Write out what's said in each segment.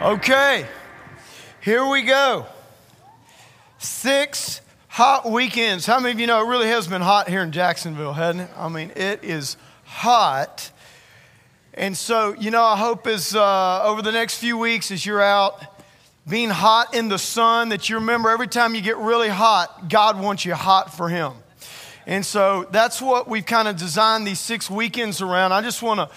Okay, here we go. 6 hot weekends. How many of you know it really has been hot here in Jacksonville, hasn't it? I mean, it is hot. And so, I hope as over the next few weeks as you're out being hot in the sun, that you remember every time you get really hot, God wants you hot for Him. And so that's what we've kind of designed these 6 weekends around. I just want to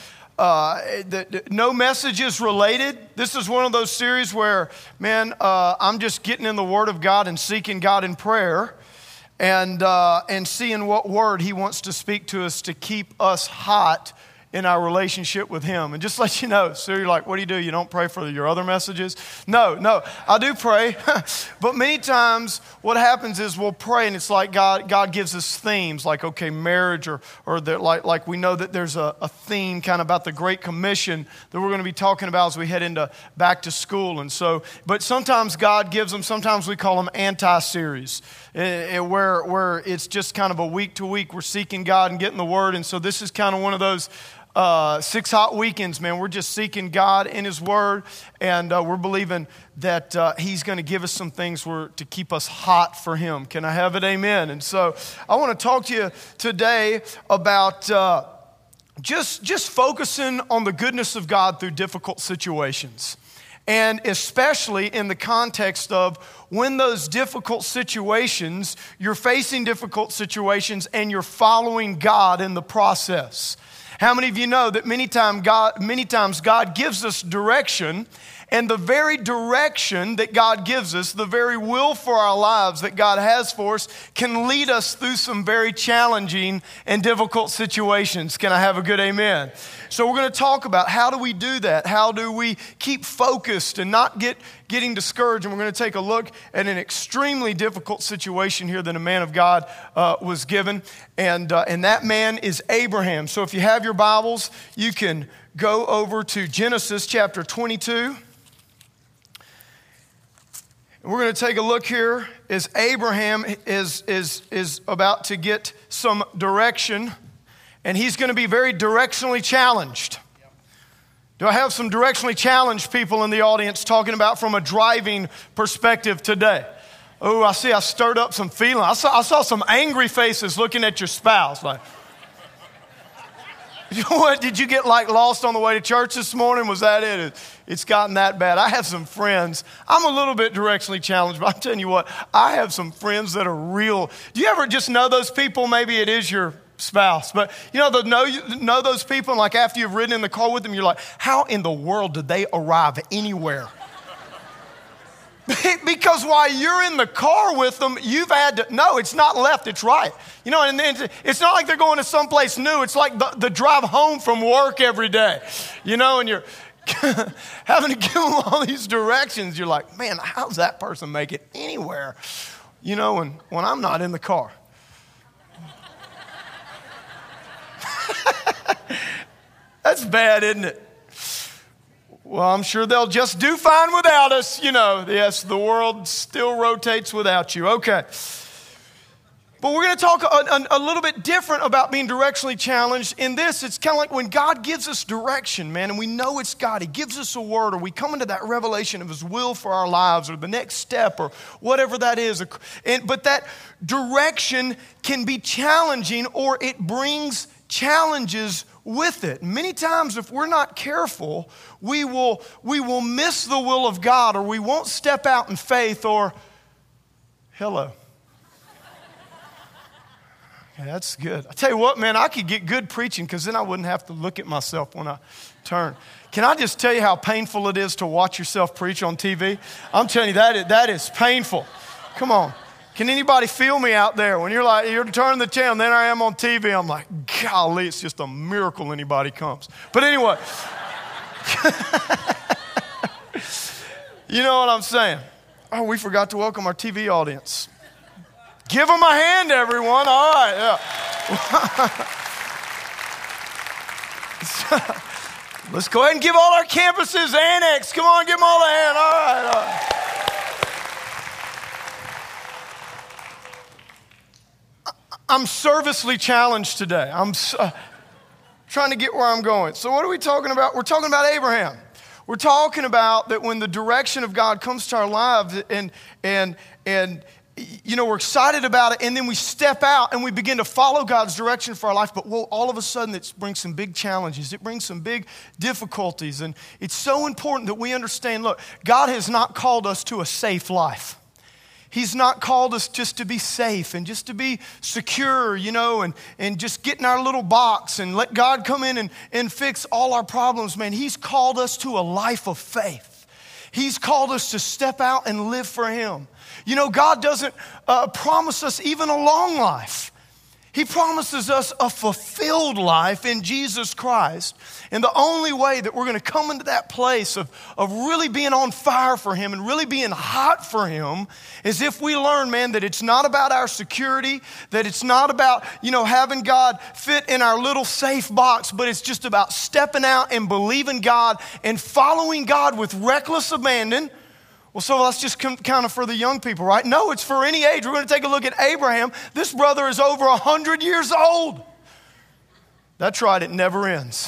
no messages related. This is one of those series where, I'm just getting in the Word of God and seeking God in prayer and seeing what word He wants to speak to us to keep us hot in our relationship with Him. And just let you know, so you're like, what do? You don't pray for your other messages? No, I do pray. But many times what happens is we'll pray and it's like God gives us themes, like, okay, marriage or like we know that there's a theme kind of about the Great Commission that we're going to be talking about as we head into back to school. And so, but sometimes God gives them, sometimes we call them anti-series, where it's just kind of a week to week. We're seeking God and getting the Word. And so this is kind of one of those 6 hot weekends, man. We're just seeking God in His Word, and we're believing that He's going to give us some things to keep us hot for Him. Can I have it? Amen. And so I want to talk to you today about just focusing on the goodness of God through difficult situations. And especially in the context of when those difficult situations, you're facing difficult situations and you're following God in the process. How many of you know that many times God gives us direction, and the very direction that God gives us, the very will for our lives that God has for us, can lead us through some very challenging and difficult situations. Can I have a good amen? So we're going to talk about how do we do that? How do we keep focused and not getting discouraged? And we're going to take a look at an extremely difficult situation here that a man of God was given. And that man is Abraham. So if you have your Bibles, you can go over to Genesis chapter 22. We're going to take a look here as Abraham is about to get some direction, and he's going to be very directionally challenged. Do I have some directionally challenged people in the audience talking about from a driving perspective today? Oh, I see I stirred up some feeling. I saw some angry faces looking at your spouse like, you know what? Did you get lost on the way to church this morning? Was that it? It's gotten that bad. I have some friends. I'm a little bit directionally challenged, but I'm telling you what, I have some friends that are real. Do you ever just know those people? Maybe it is your spouse, but know those people, and like after you've ridden in the car with them, you're like, how in the world did they arrive anywhere? Because while you're in the car with them, you've had to, no, it's not left, it's right. And it's not like they're going to someplace new. It's like the drive home from work every day, and you're having to give them all these directions. You're like, man, how's that person make it anywhere? When I'm not in the car. That's bad, isn't it? Well, I'm sure they'll just do fine without us. Yes, the world still rotates without you. Okay. But we're going to talk a little bit different about being directionally challenged. In this, it's kind of like when God gives us direction, man, and we know it's God. He gives us a word, or we come into that revelation of His will for our lives, or the next step, or whatever that is. But that direction can be challenging, or it brings challenges with it. Many times, if we're not careful, we will miss the will of God, or we won't step out in faith, or hello. Okay, that's good. I tell you what, man, I could get good preaching because then I wouldn't have to look at myself when I turn. Can I just tell you how painful it is to watch yourself preach on TV? I'm telling you, that is painful. Come on. Can anybody feel me out there? When you're turning the channel, then I am on TV, I'm like, golly, it's just a miracle anybody comes. But anyway, you know what I'm saying? Oh, we forgot to welcome our TV audience. Give them a hand, everyone. All right, yeah. Let's go ahead and give all our campuses annex. Come on, give them all a hand. All right. I'm servicely challenged today. I'm trying to get where I'm going. So what are we talking about? We're talking about Abraham. We're talking about that when the direction of God comes to our lives and we're excited about it, and then we step out and we begin to follow God's direction for our life, but all of a sudden it brings some big challenges. It brings some big difficulties, and it's so important that we understand, look, God has not called us to a safe life. He's not called us just to be safe and just to be secure, and just get in our little box and let God come in and fix all our problems, man. He's called us to a life of faith. He's called us to step out and live for Him. God doesn't promise us even a long life. He promises us a fulfilled life in Jesus Christ. And the only way that we're going to come into that place of really being on fire for Him and really being hot for Him is if we learn, man, that it's not about our security, that it's not about, having God fit in our little safe box, but it's just about stepping out and believing God and following God with reckless abandon. Well, so that's just kind of for the young people, right? No, it's for any age. We're going to take a look at Abraham. This brother is over 100 years old. That's right, it never ends.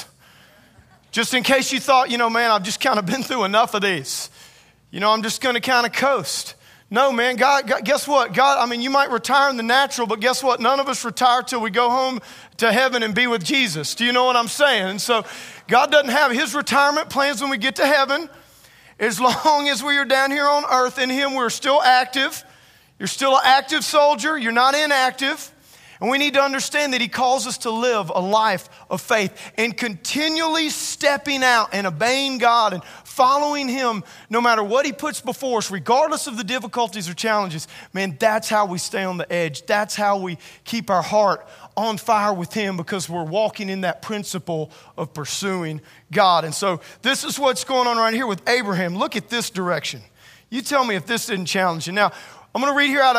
Just in case you thought, man, I've just kind of been through enough of these. I'm just going to kind of coast. No, man, God, guess what? God, you might retire in the natural, but guess what? None of us retire till we go home to heaven and be with Jesus. Do you know what I'm saying? And so God doesn't have His retirement plans when we get to heaven. As long as we are down here on earth in Him, we're still active. You're still an active soldier. You're not inactive. And we need to understand that He calls us to live a life of faith and continually stepping out and obeying God and following Him no matter what He puts before us, regardless of the difficulties or challenges. Man, that's how we stay on the edge. That's how we keep our heart on fire with Him, because we're walking in that principle of pursuing God. And so this is what's going on right here with Abraham. Look at this direction. You tell me if this didn't challenge you. Now, I'm going to read here out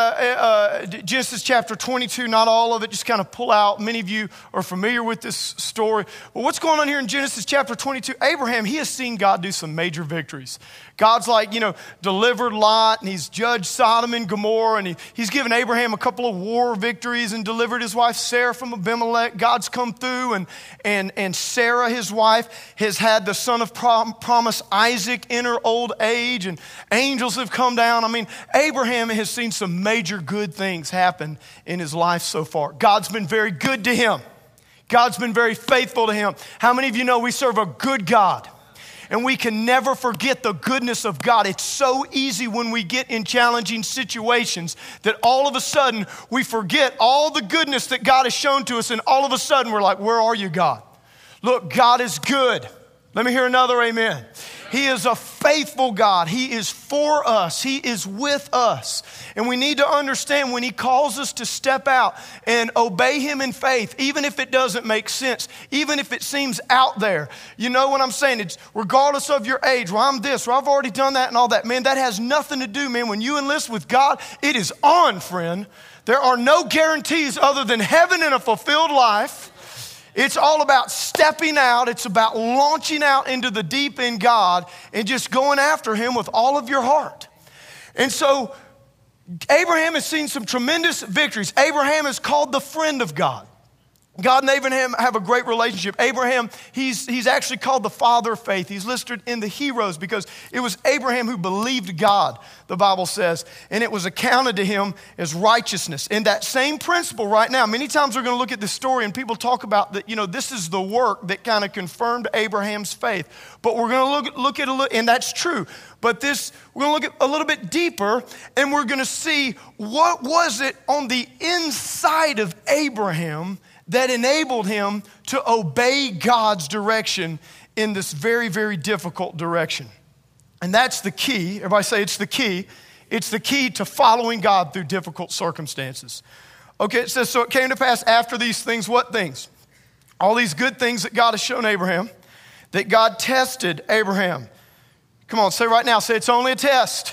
of Genesis chapter 22, not all of it, just kind of pull out. Many of you are familiar with this story. But what's going on here in Genesis chapter 22? Abraham, he has seen God do some major victories. God's delivered Lot, and He's judged Sodom and Gomorrah, and He's given Abraham a couple of war victories and delivered his wife Sarah from Abimelech. God's come through, and Sarah, his wife, has had the son of promise, Isaac, in her old age, and angels have come down. Abraham has seen some major good things happen in his life so far. God's been very good to him. God's been very faithful to him. How many of you know we serve a good God? And we can never forget the goodness of God. It's so easy when we get in challenging situations that all of a sudden we forget all the goodness that God has shown to us, and all of a sudden we're like, where are you, God? Look, God is good. Let me hear another amen. He is a faithful God. He is for us. He is with us. And we need to understand when He calls us to step out and obey Him in faith, even if it doesn't make sense, even if it seems out there. You know what I'm saying? It's regardless of your age, well, I'm this, or I've already done that and all that. Man, that has nothing to do, man. When you enlist with God, it is on, friend. There are no guarantees other than heaven and a fulfilled life. It's all about stepping out. It's about launching out into the deep in God and just going after Him with all of your heart. And so Abraham has seen some tremendous victories. Abraham is called the friend of God. God and Abraham have a great relationship. Abraham, he's actually called the father of faith. He's listed in the heroes because it was Abraham who believed God, the Bible says, and it was accounted to him as righteousness. And that same principle right now, many times we're going to look at this story and people talk about that, this is the work that kind of confirmed Abraham's faith. But we're going to look at a little, and that's true. But we're going to look at a little bit deeper, and we're going to see what was it on the inside of Abraham that enabled him to obey God's direction in this very, very difficult direction. And that's the key. Everybody say it's the key. It's the key to following God through difficult circumstances. Okay, it says, so it came to pass after these things, what things? All these good things that God has shown Abraham, that God tested Abraham. Come on, say right now, say it's only a test.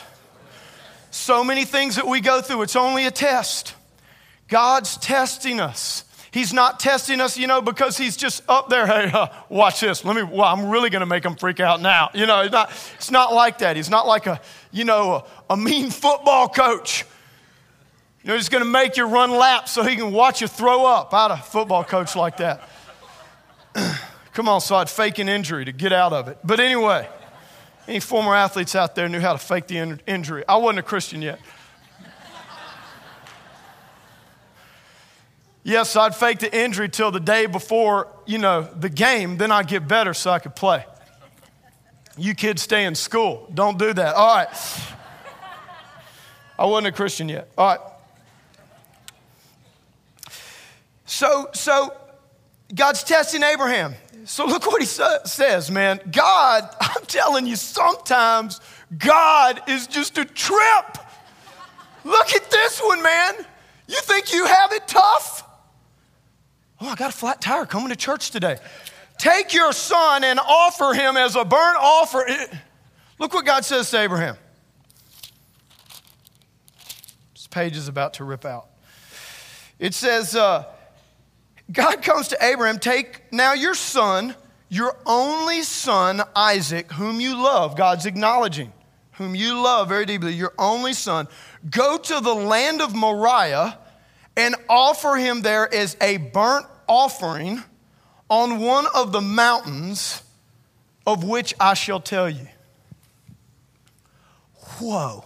So many things that we go through, it's only a test. God's testing us. He's not testing us, because He's just up there. Hey, watch this. I'm really going to make them freak out now. It's not like that. He's not like a mean football coach. He's going to make you run laps so He can watch you throw up. I had a football coach like that. Come on, so I'd fake an injury to get out of it. But anyway, Any former athletes out there knew how to fake the injury. I wasn't a Christian yet. Yes, I'd fake the injury till the day before, the game. Then I'd get better so I could play. You kids stay in school. Don't do that. All right. I wasn't a Christian yet. All right. So God's testing Abraham. So look what he says, man. God, I'm telling you, sometimes God is just a trip. Look at this one, man. You think you have it tough? Oh, I got a flat tire coming to church today. Take your son and offer him as a burnt offering. Look what God says to Abraham. This page is about to rip out. It says, God comes to Abraham, take now your son, your only son, Isaac, whom you love. God's acknowledging, whom you love very deeply, your only son. Go to the land of Moriah and offer him there as a burnt offering on one of the mountains of which I shall tell you. Whoa.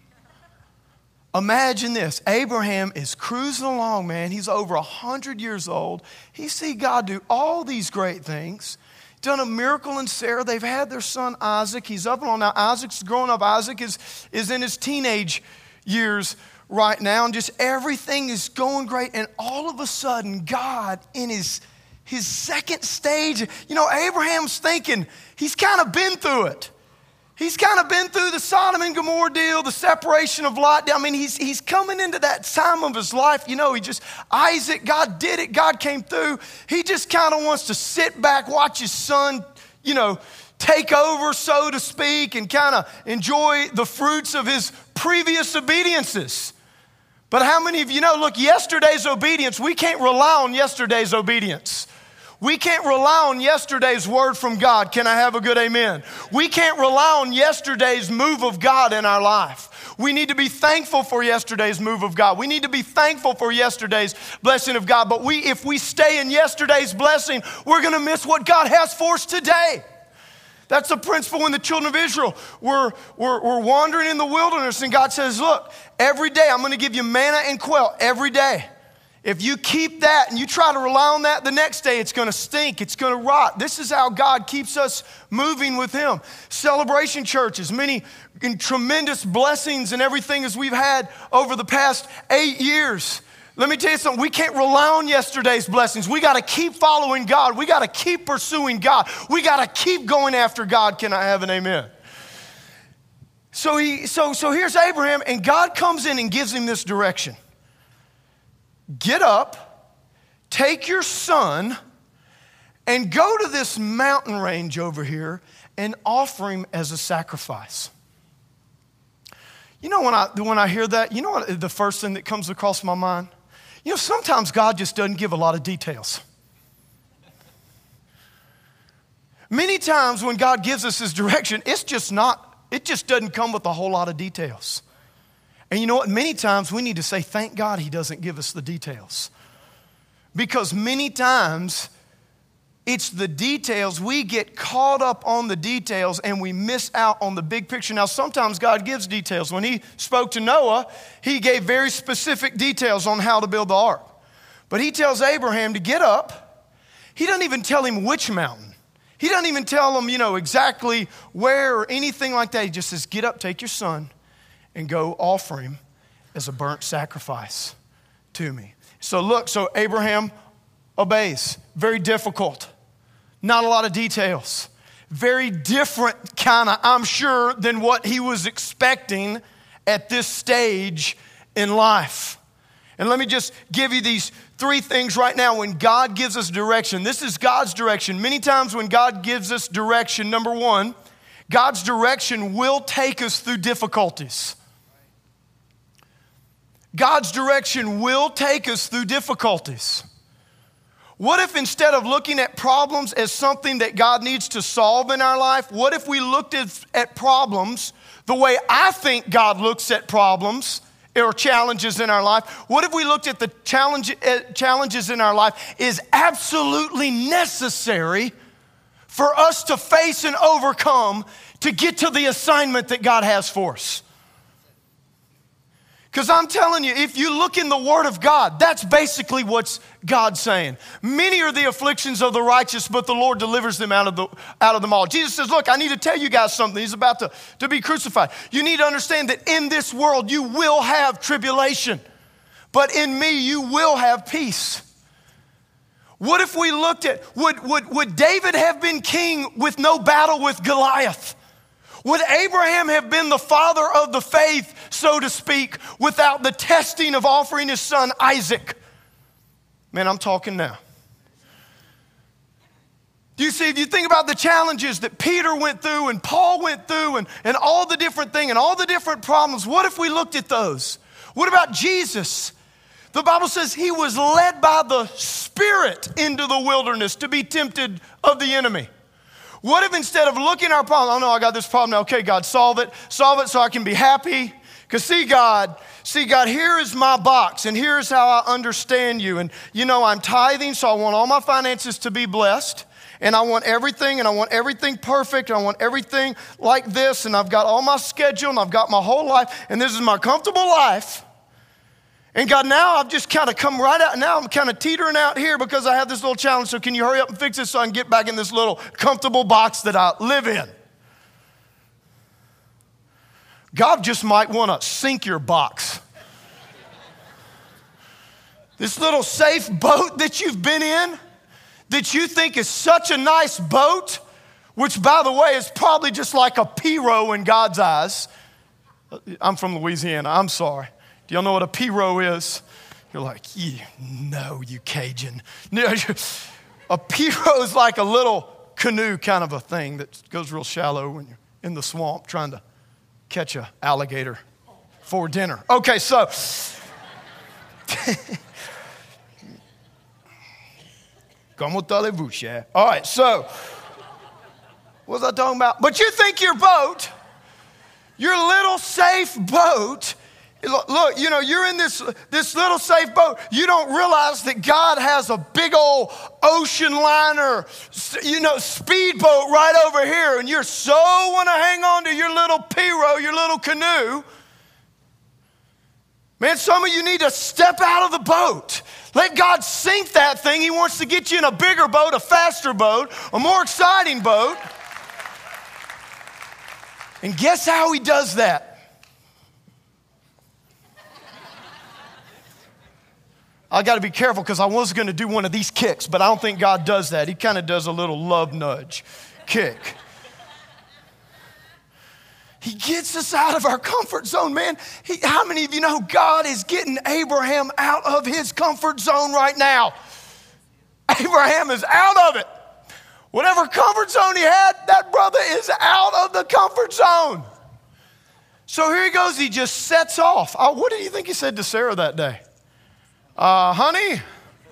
Imagine this. Abraham is cruising along, man. He's over 100 years old. He see God do all these great things. Done a miracle in Sarah. They've had their son Isaac. He's up and on now. Isaac's growing up. Isaac is in his teenage years right now. And just everything is going great. And all of a sudden, God in his second stage, Abraham's thinking, he's kind of been through it. He's kind of been through the Sodom and Gomorrah deal, the separation of Lot. I mean, he's coming into that time of his life. Isaac, God did it. God came through. He just kind of wants to sit back, watch his son, take over, so to speak, and kind of enjoy the fruits of his previous obediences. But how many of you know, look, yesterday's obedience, we can't rely on yesterday's obedience. We can't rely on yesterday's word from God. Can I have a good amen? We can't rely on yesterday's move of God in our life. We need to be thankful for yesterday's move of God. We need to be thankful for yesterday's blessing of God. But if we stay in yesterday's blessing, we're going to miss what God has for us today. That's the principle when the children of Israel were wandering in the wilderness. And God says, look, every day I'm going to give you manna and quail every day. If you keep that and you try to rely on that, the next day it's going to stink. It's going to rot. This is how God keeps us moving with him. Celebration churches, many tremendous blessings and everything as we've had over the past 8 years. Let me tell you something. We can't rely on yesterday's blessings. We got to keep following God. We got to keep pursuing God. We got to keep going after God. Can I have an amen? So here's Abraham, and God comes in and gives him this direction. Get up, take your son, and go to this mountain range over here and offer him as a sacrifice. When I hear that, you know what the first thing that comes across my mind? Sometimes God just doesn't give a lot of details. Many times when God gives us his direction, it just doesn't come with a whole lot of details. And you know what? Many times we need to say, thank God he doesn't give us the details. Because many times it's the details. We get caught up on the details and we miss out on the big picture. Now, sometimes God gives details. When he spoke to Noah, he gave very specific details on how to build the ark. But he tells Abraham to get up. He doesn't even tell him which mountain. He doesn't even tell him, exactly where or anything like that. He just says, get up, take your son, and go offer him as a burnt sacrifice to me. So Abraham obeys. Very difficult. Not a lot of details. Very different I'm sure, than what he was expecting at this stage in life. And let me just give you these 3 things right now. When God gives us direction, this is God's direction. Many times when God gives us direction, number 1, God's direction will take us through difficulties. God's direction will take us through difficulties. What if instead of looking at problems as something that God needs to solve in our life, what if we looked at problems the way I think God looks at problems or challenges in our life? What if we looked at the challenges in our life is absolutely necessary for us to face and overcome to get to the assignment that God has for us. Because I'm telling you, if you look in the Word of God, that's basically what God's saying. Many are the afflictions of the righteous, but the Lord delivers them out of them all. Jesus says, look, I need to tell you guys something. He's about to be crucified. You need to understand that in this world, you will have tribulation. But in me, you will have peace. What if we looked at, would David have been king with no battle with Goliath? Would Abraham have been the father of the faith, so to speak, without the testing of offering his son Isaac? Man, I'm talking now. Do you see, if you think about the challenges that Peter went through and Paul went through and all the different things and all the different problems, what if we looked at those? What about Jesus? The Bible says he was led by the Spirit into the wilderness to be tempted of the enemy. What if instead of looking at our problem, oh no, I got this problem now. Okay, God, solve it so I can be happy. Because see God, here is my box and here's how I understand you. And you know, I'm tithing, so I want all my finances to be blessed. And I want everything perfect. And I want everything like this. And I've got all my schedule and I've got my whole life. And this is my comfortable life. And God, now I've just kind of come right out. Now I'm kind of teetering out here because I have this little challenge. So can you hurry up and fix this so I can get back in this little comfortable box that I live in? God just might want to sink your box. This little safe boat that you've been in, that you think is such a nice boat, which by the way is probably just like a Piro in God's eyes. I'm from Louisiana, I'm sorry. Do y'all know what a Piro is? You're like, yeah, no, you Cajun. A Piro is like a little canoe kind of a thing that goes real shallow when you're in the swamp trying to catch an alligator for dinner. Okay, so. Comment allez-vous, cher? All right, so. What was I talking about? But you think your boat, your little safe boat, look, you know, you're in this little safe boat. You don't realize that God has a big old ocean liner, you know, speedboat right over here. And you're so want to hang on to your little Piro, your little canoe. Man, some of you need to step out of the boat. Let God sink that thing. He wants to get you in a bigger boat, a faster boat, a more exciting boat. And guess how he does that? I got to be careful because I was going to do one of these kicks, but I don't think God does that. He kind of does a little love nudge kick. He gets us out of our comfort zone, man. How many of you know God is getting Abraham out of his comfort zone right now? Abraham is out of it. Whatever comfort zone he had, that brother is out of the comfort zone. So here he goes. He just sets off. What did you think he said to Sarah that day? Honey,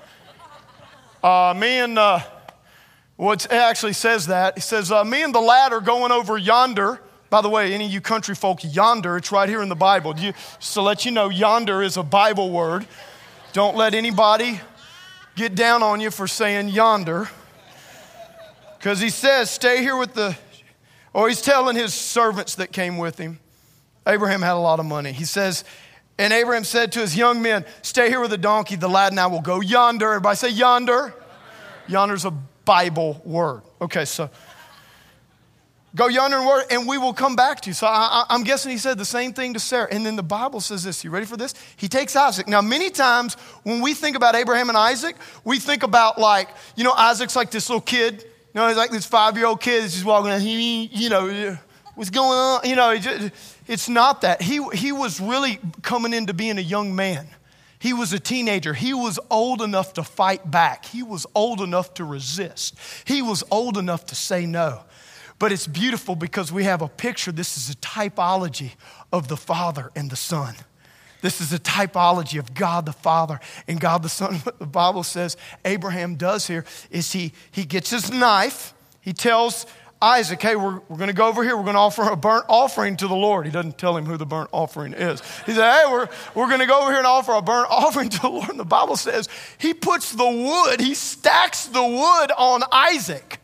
me and, it actually says that. It says, me and the lad are going over yonder. By the way, any of you country folk, yonder, it's right here in the Bible. Just to let you know, yonder is a Bible word. Don't let anybody get down on you for saying yonder. Because he says, stay here with he's telling his servants that came with him. Abraham had a lot of money. He says, and Abraham said to his young men, stay here with the donkey. The lad and I will go yonder. Everybody say yonder. Yonder's a Bible word. Okay, so go yonder and we will come back to you. So I'm guessing he said the same thing to Sarah. And then the Bible says this. You ready for this? He takes Isaac. Now, many times when we think about Abraham and Isaac, we think about Isaac's like this little kid. You know, he's like this 5-year-old kid that's just walking around. What's going on? It's not that. He was really coming into being a young man. He was a teenager. He was old enough to fight back. He was old enough to resist. He was old enough to say no. But it's beautiful because we have a picture. This is a typology of the Father and the Son. This is a typology of God the Father and God the Son. What the Bible says Abraham does here is he gets his knife. He tells Isaac, hey, we're going to go over here. We're going to offer a burnt offering to the Lord. He doesn't tell him who the burnt offering is. He said, hey, we're going to go over here and offer a burnt offering to the Lord. And the Bible says he puts the wood, he stacks the wood on Isaac.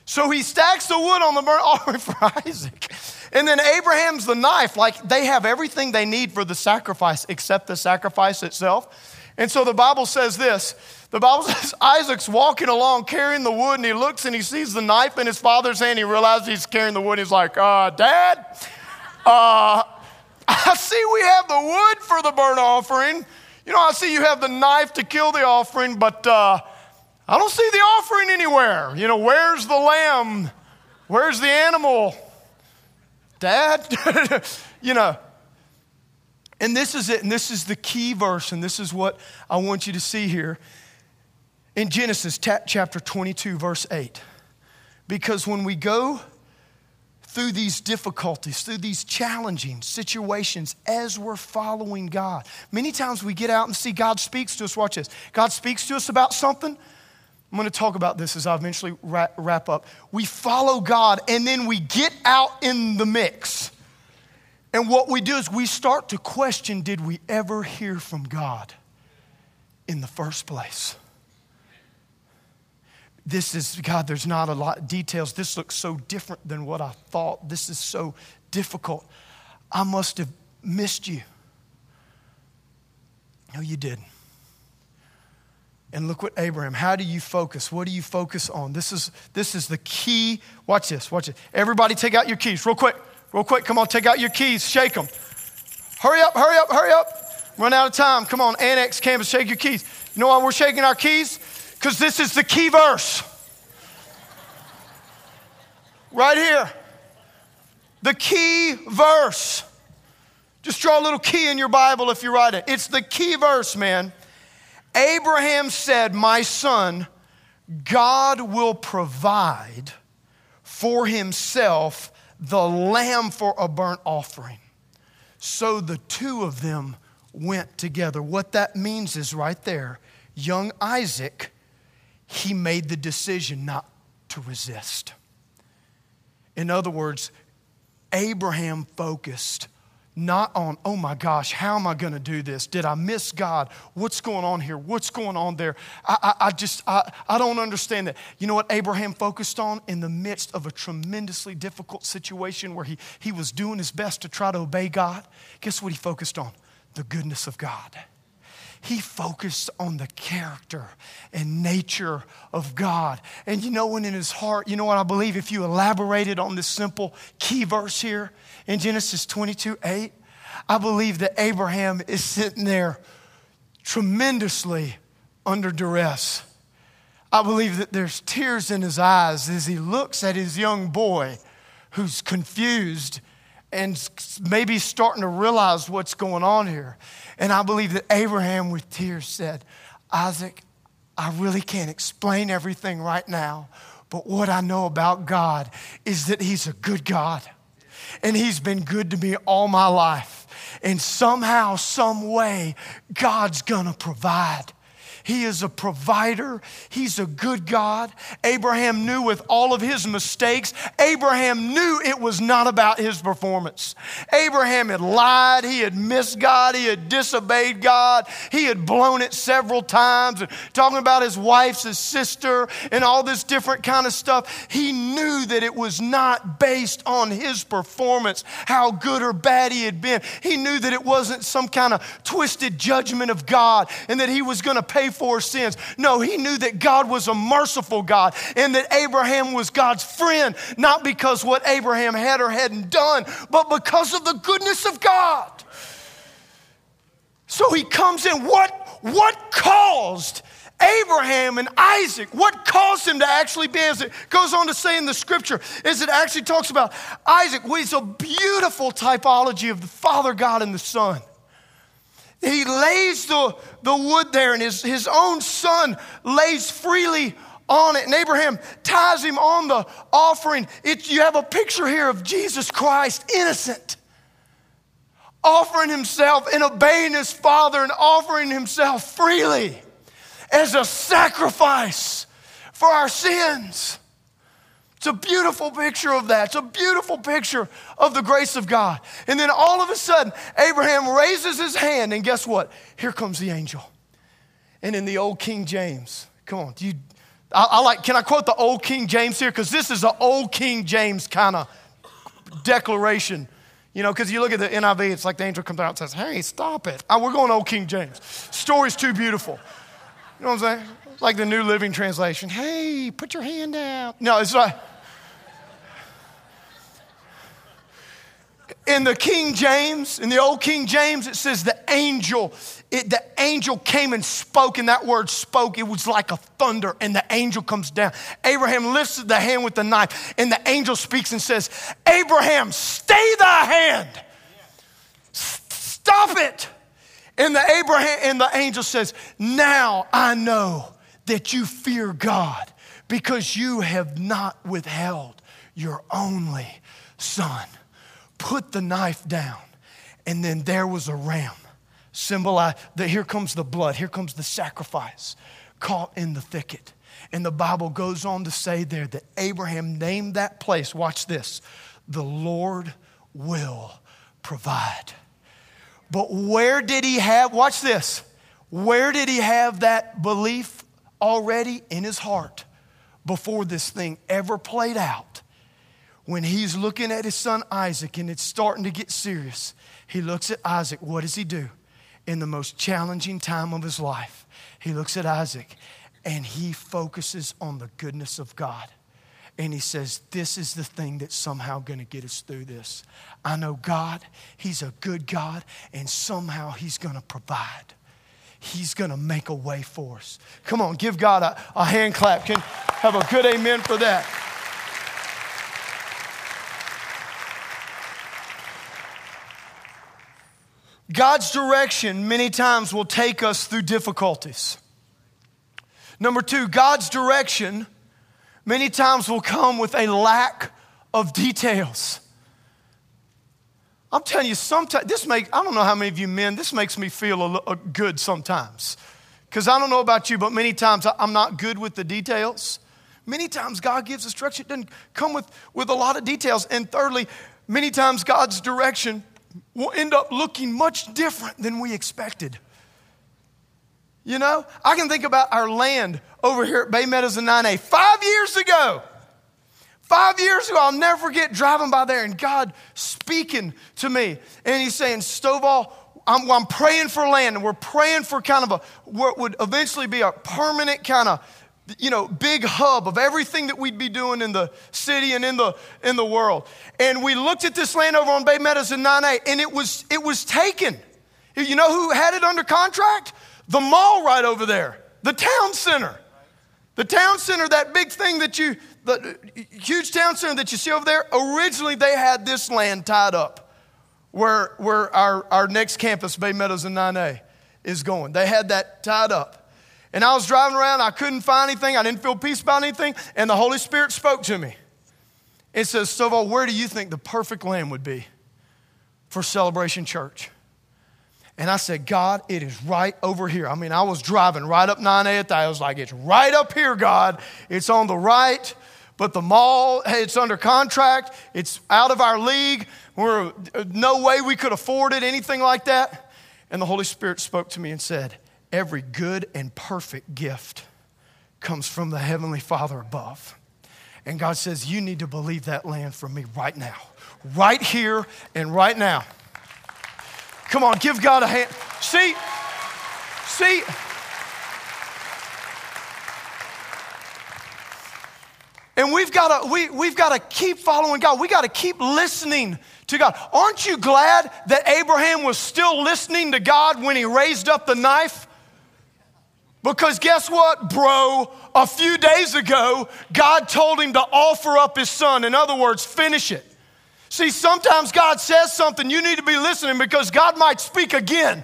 So he stacks the wood on the burnt offering for Isaac. And then Abraham's the knife. Like, they have everything they need for the sacrifice except the sacrifice itself. And so the Bible says this. The Bible says Isaac's walking along carrying the wood, and he looks and he sees the knife in his father's hand. He realizes he's carrying the wood. He's like, Dad, I see we have the wood for the burnt offering. You know, I see you have the knife to kill the offering, but I don't see the offering anywhere. You know, where's the lamb? Where's the animal? Dad? You know. And this is it, and this is the key verse, and this is what I want you to see here. In Genesis chapter 22, verse 8. Because when we go through these difficulties, through these challenging situations as we're following God, many times we get out and see God speaks to us. Watch this. God speaks to us about something. I'm going to talk about this as I eventually wrap up. We follow God, and then we get out in the mix. And what we do is we start to question, did we ever hear from God in the first place? This is, God, there's not a lot of details. This looks so different than what I thought. This is so difficult. I must have missed you. No, you didn't. And look what Abraham, how do you focus? What do you focus on? This is the key. Watch this, watch it. Everybody take out your keys real quick. Real quick, come on, take out your keys, shake them. Hurry up, hurry up, hurry up. Run out of time. Come on, Annex Campus, shake your keys. You know why we're shaking our keys? Because this is the key verse. Right here. The key verse. Just draw a little key in your Bible if you write it. It's the key verse, man. Abraham said, my son, God will provide for himself the lamb for a burnt offering. So the two of them went together. What that means is right there, young Isaac, he made the decision not to resist. In other words, Abraham focused not on, oh my gosh, how am I going to do this? Did I miss God? What's going on here? What's going on there? I don't understand that. You know what Abraham focused on? In the midst of a tremendously difficult situation where he was doing his best to try to obey God, guess what he focused on? The goodness of God. He focused on the character and nature of God. And you know what, in his heart, you know what I believe, if you elaborated on this simple key verse here in Genesis 22:8, I believe that Abraham is sitting there tremendously under duress. I believe that there's tears in his eyes as he looks at his young boy who's confused and maybe starting to realize what's going on here. And I believe that Abraham with tears said, Isaac, I really can't explain everything right now, but what I know about God is that he's a good God. And he's been good to me all my life. And somehow, some way, God's gonna provide. He is a provider. He's a good God. Abraham knew with all of his mistakes, Abraham knew it was not about his performance. Abraham had lied. He had missed God. He had disobeyed God. He had blown it several times. And talking about his wife's his sister and all this different kind of stuff. He knew that it was not based on his performance, how good or bad he had been. He knew that it wasn't some kind of twisted judgment of God and that he was going to pay for sins. No, he knew that God was a merciful God and that Abraham was God's friend, not because what Abraham had or hadn't done, but because of the goodness of God. So he comes in. What caused Abraham and Isaac, what caused him to actually be, as it goes on to say in the scripture, is it actually talks about Isaac, which is a beautiful typology of the Father God and the Son. He lays the wood there, and his own son lays freely on it. And Abraham ties him on the offering. You have a picture here of Jesus Christ, innocent, offering himself and obeying his Father and offering himself freely as a sacrifice for our sins. It's a beautiful picture of that. It's a beautiful picture of the grace of God. And then all of a sudden, Abraham raises his hand, and guess what? Here comes the angel. And in the old King James, come on, Can I quote the old King James here? Because this is an old King James kind of declaration. You know, because you look at the NIV, it's like the angel comes out and says, hey, stop it. We're going old King James. Story's too beautiful. You know what I'm saying? It's like the New Living Translation. Hey, put your hand out. No, it's like, in the King James, in the old King James, it says the angel came and spoke, and that word spoke, it was like a thunder, and the angel comes down. Abraham lifts the hand with the knife, and the angel speaks and says, Abraham, stay thy hand. Stop it. And the angel says, now I know that you fear God because you have not withheld your only son. Put the knife down. And then there was a ram. Symbolize that here comes the blood, here comes the sacrifice caught in the thicket. And the Bible goes on to say there that Abraham named that place, watch this, the Lord will provide. But where did he have, watch this, where did he have that belief already in his heart before this thing ever played out? When he's looking at his son Isaac and it's starting to get serious, he looks at Isaac. What does he do? In the most challenging time of his life, he looks at Isaac and he focuses on the goodness of God. And he says, this is the thing that's somehow going to get us through this. I know God, he's a good God, and somehow he's going to provide. He's going to make a way for us. Come on, give God a hand clap. Can have a good amen for that. God's direction many times will take us through difficulties. Number two, God's direction many times will come with a lack of details. I'm telling you, sometimes I don't know how many of you men, this makes me feel good sometimes. Because I don't know about you, but many times I'm not good with the details. Many times God gives instruction, it doesn't come with a lot of details. And thirdly, many times God's direction will end up looking much different than we expected. You know, I can think about our land over here at Bay Meadows and 9A. 5 years ago, I'll never forget driving by there and God speaking to me. And he's saying, Stovall, I'm praying for land, and we're praying for kind of what would eventually be a permanent kind of, big hub of everything that we'd be doing in the city and in the world. And we looked at this land over on Bay Meadows and 9A, and it was taken. You know who had it under contract? The mall right over there, the town center. The town center, that big thing the huge town center that you see over there, originally they had this land tied up where our next campus, Bay Meadows and 9A, is going. They had that tied up. And I was driving around, I couldn't find anything, I didn't feel peace about anything, and the Holy Spirit spoke to me. It says, Stovall, where do you think the perfect land would be for Celebration Church? And I said, God, it is right over here. I mean, I was driving right up 9A at that. I was like, it's right up here, God. It's on the right, but the mall, hey, it's under contract. It's out of our league. No way we could afford it, anything like that. And the Holy Spirit spoke to me and said, every good and perfect gift comes from the Heavenly Father above. And God says, you need to believe that land from me right now, right here and right now. Come on, give God a hand. See, and we've got to keep following God. We got to keep listening to God. Aren't you glad that Abraham was still listening to God when he raised up the knife? Because guess what, bro? A few days ago, God told him to offer up his son. In other words, finish it. See, sometimes God says something, you need to be listening because God might speak again.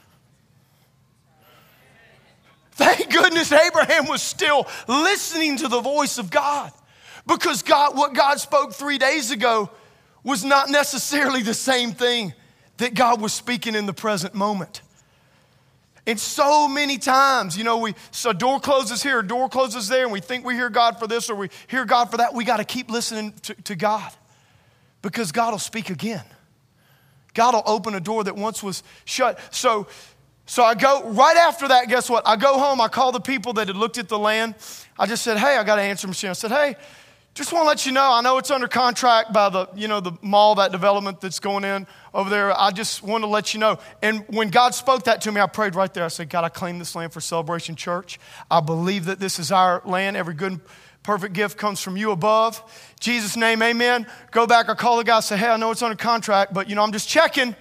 Thank goodness Abraham was still listening to the voice of God. Because what God spoke 3 days ago was not necessarily the same thing that God was speaking in the present moment. And so many times, a door closes here, a door closes there, and we think we hear God for this or we hear God for that. We got to keep listening to God. Because God will speak again. God will open a door that once was shut. So So I go, right after that, guess what? I go home, I call the people that had looked at the land. I just said, hey, I got an answer machine. I said, hey, just want to let you know, I know it's under contract by the mall, that development that's going in over there. I just want to let you know. And when God spoke that to me, I prayed right there. I said, God, I claim this land for Celebration Church. I believe that this is our land. Every good, perfect gift comes from you above. In Jesus' name, amen. Go back, I call the guy, say, hey, I know it's under contract, but, I'm just checking.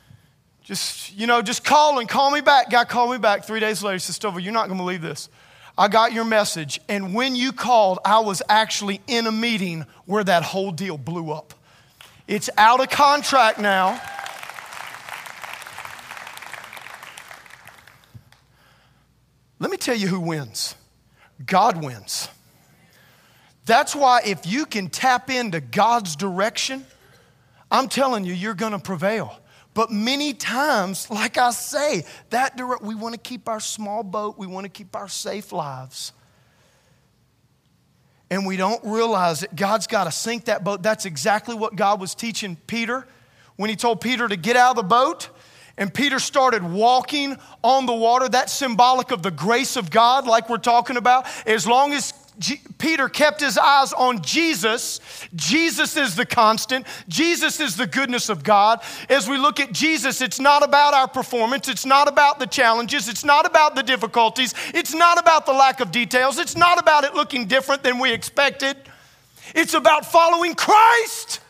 Just call me back. Guy called me back 3 days later. He said, Stovall, you're not going to believe this. I got your message. And when you called, I was actually in a meeting where that whole deal blew up. It's out of contract now. Let me tell you who wins. God wins. That's why if you can tap into God's direction, I'm telling you, you're going to prevail. But many times, like I say, we want to keep our small boat. We want to keep our safe lives. And we don't realize that God's got to sink that boat. That's exactly what God was teaching Peter when he told Peter to get out of the boat. And Peter started walking on the water. That's symbolic of the grace of God, like we're talking about. As long as Peter kept his eyes on Jesus. Jesus is the constant. Jesus is the goodness of God. As we look at Jesus, it's not about our performance. It's not about the challenges. It's not about the difficulties. It's not about the lack of details. It's not about it looking different than we expected. It's about following Christ.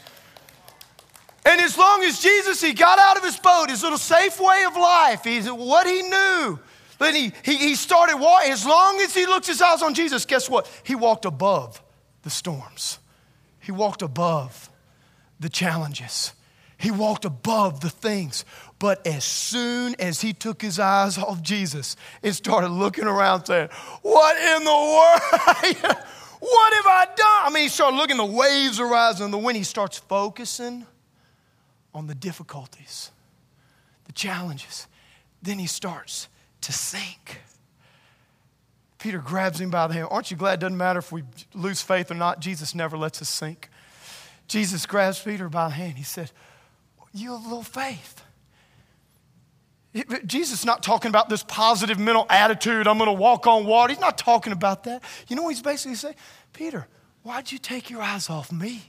And as long as Jesus, he got out of his boat, his little safe way of life, what he knew, then he started walking. As long as he looked his eyes on Jesus, guess what? He walked above the storms. He walked above the challenges. He walked above the things. But as soon as he took his eyes off Jesus and started looking around saying, what in the world? What have I done? He started looking, the waves are rising, the wind. He starts focusing on the difficulties, the challenges. Then he starts to sink. Peter grabs him by the hand. Aren't you glad it doesn't matter if we lose faith or not? Jesus never lets us sink. Jesus grabs Peter by the hand. He said, you have little faith. Jesus is not talking about this positive mental attitude. I'm going to walk on water. He's not talking about that. You know what he's basically saying? Peter, why'd you take your eyes off me?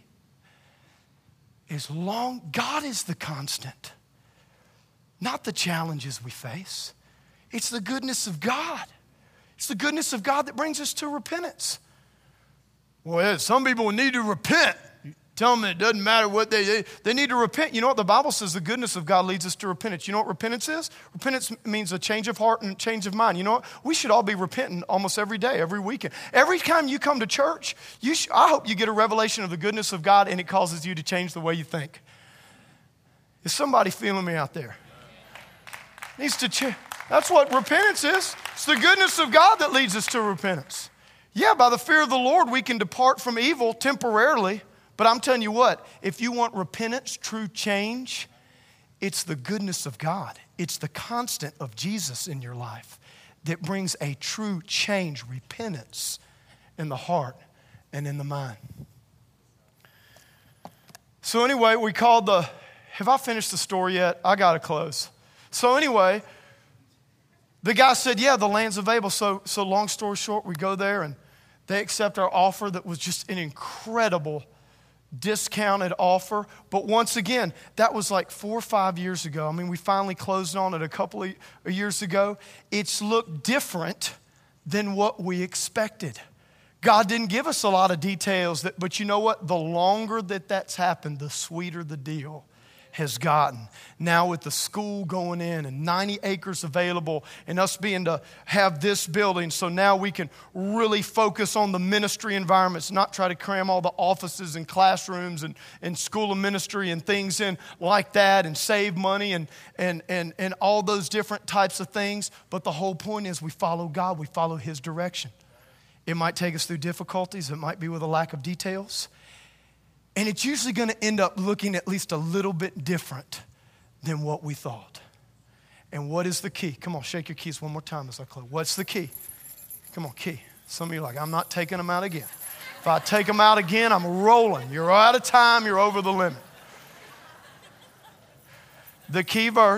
God is the constant, not the challenges we face. It's the goodness of God. It's the goodness of God that brings us to repentance. Well, some people need to repent. You tell them it doesn't matter what they need to repent. You know what the Bible says? The goodness of God leads us to repentance. You know what repentance is? Repentance means a change of heart and change of mind. You know what? We should all be repenting almost every day, every weekend. Every time you come to church, I hope you get a revelation of the goodness of God and it causes you to change the way you think. Is somebody feeling me out there? Needs to change. That's what repentance is. It's the goodness of God that leads us to repentance. Yeah, by the fear of the Lord, we can depart from evil temporarily. But I'm telling you what, if you want repentance, true change, it's the goodness of God. It's the constant of Jesus in your life that brings a true change, repentance in the heart and in the mind. So anyway, have I finished the story yet? I got to close. So anyway, the guy said, yeah, the land's available. So long story short, we go there and they accept our offer that was just an incredible discounted offer. But once again, that was like 4 or 5 years ago. We finally closed on it a couple of years ago. It's looked different than what we expected. God didn't give us a lot of details, but you know what? The longer that's happened, the sweeter the deal has gotten. Now with the school going in and 90 acres available and us being to have this building, so now we can really focus on the ministry environments, not try to cram all the offices and classrooms and school of ministry and things in like that and save money and all those different types of things. But the whole point is we follow God, we follow His direction. It might take us through difficulties, it might be with a lack of details. And it's usually going to end up looking at least a little bit different than what we thought. And what is the key? Come on, shake your keys one more time as I close. What's the key? Come on, key. Some of you are like, I'm not taking them out again. If I take them out again, I'm rolling. You're out of time. You're over the limit. The key verse,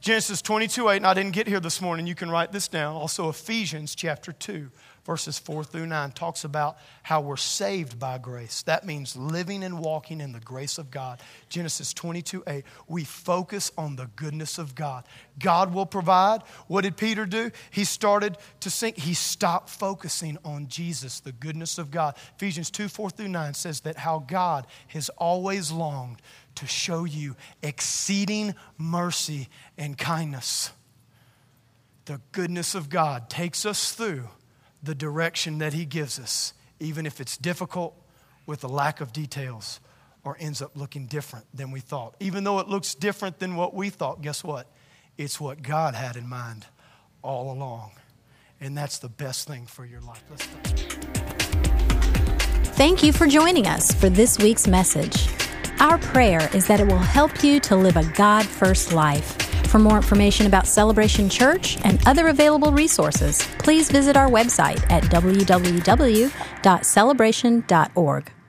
Genesis 22:8, and I didn't get here this morning. You can write this down. Also, Ephesians chapter 2, verses 4 through 9, talks about how we're saved by grace. That means living and walking in the grace of God. Genesis 22:8, we focus on the goodness of God. God will provide. What did Peter do? He started to sink. He stopped focusing on Jesus, the goodness of God. Ephesians 2, 4 through 9 says that how God has always longed to show you exceeding mercy and kindness. The goodness of God takes us through the direction that He gives us, even if it's difficult with a lack of details or ends up looking different than we thought. Even though it looks different than what we thought, guess what? It's what God had in mind all along. And that's the best thing for your life. Let's pray. Thank you for joining us for this week's message. Our prayer is that it will help you to live a God-first life. For more information about Celebration Church and other available resources, please visit our website at www.celebration.org.